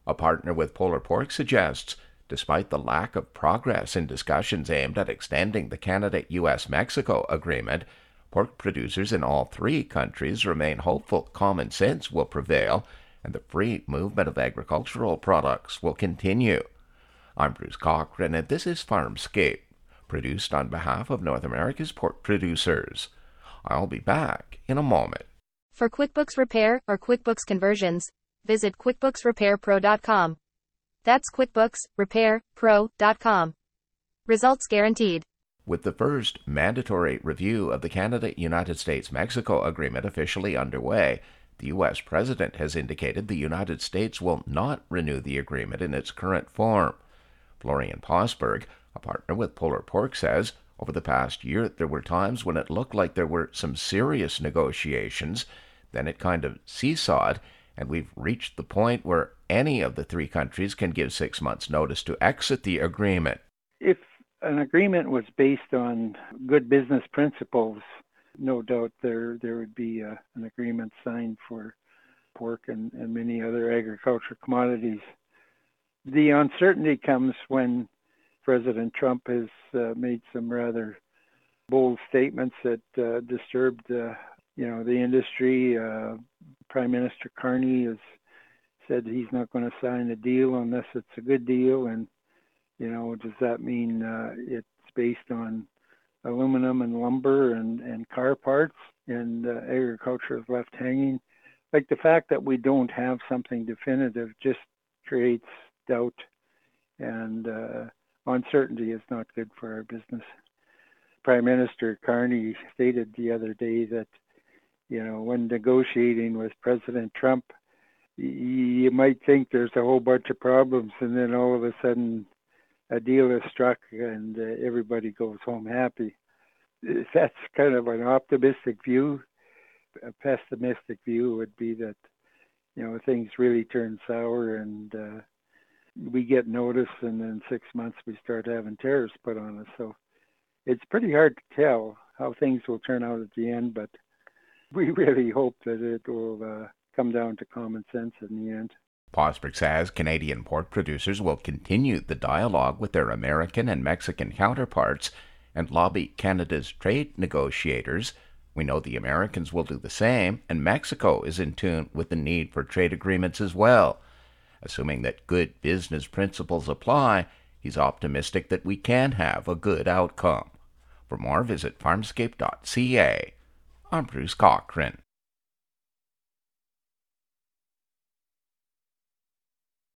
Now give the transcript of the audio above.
A partner with Polar Pork suggests, despite the lack of progress in discussions aimed at extending the Canada-US-Mexico agreement, pork producers in all three countries remain hopeful common sense will prevail and the free movement of agricultural products will continue. I'm Bruce Cochran, and this is Farmscape, produced on behalf of North America's pork producers. I'll be back in a moment. For QuickBooks Repair or QuickBooks conversions, visit QuickBooksRepairPro.com. That's QuickBooksRepairPro.com. Results guaranteed. With the first mandatory review of the Canada-United States-Mexico agreement officially underway, the U.S. President has indicated the United States will not renew the agreement in its current form. Florian Posberg, a partner with Polar Pork, says over the past year there were times when it looked like there were some serious negotiations, then it kind of seesawed, and we've reached the point where any of the three countries can give 6 months' notice to exit the agreement. If an agreement was based on good business principles, no doubt there would be an agreement signed for pork and many other agricultural commodities. The uncertainty comes when President Trump has made some rather bold statements that disturbed the industry. Prime Minister Carney has said he's not going to sign a deal unless it's a good deal, and does that mean it's based on aluminum and lumber and car parts, and agriculture is left hanging? Like, the fact that we don't have something definitive just creates doubt, and uncertainty is not good for our business. Prime Minister Carney stated the other day that, when negotiating with President Trump, you might think there's a whole bunch of problems, and then all of a sudden a deal is struck and everybody goes home happy. That's kind of an optimistic view. A pessimistic view would be that, things really turn sour and we get notice, and in 6 months we start having tariffs put on us. So it's pretty hard to tell how things will turn out at the end, but we really hope that it will come down to common sense in the end. Posberg says Canadian pork producers will continue the dialogue with their American and Mexican counterparts and lobby Canada's trade negotiators. We know the Americans will do the same, and Mexico is in tune with the need for trade agreements as well. Assuming that good business principles apply, he's optimistic that we can have a good outcome. For more, visit farmscape.ca. I'm Bruce Cochran.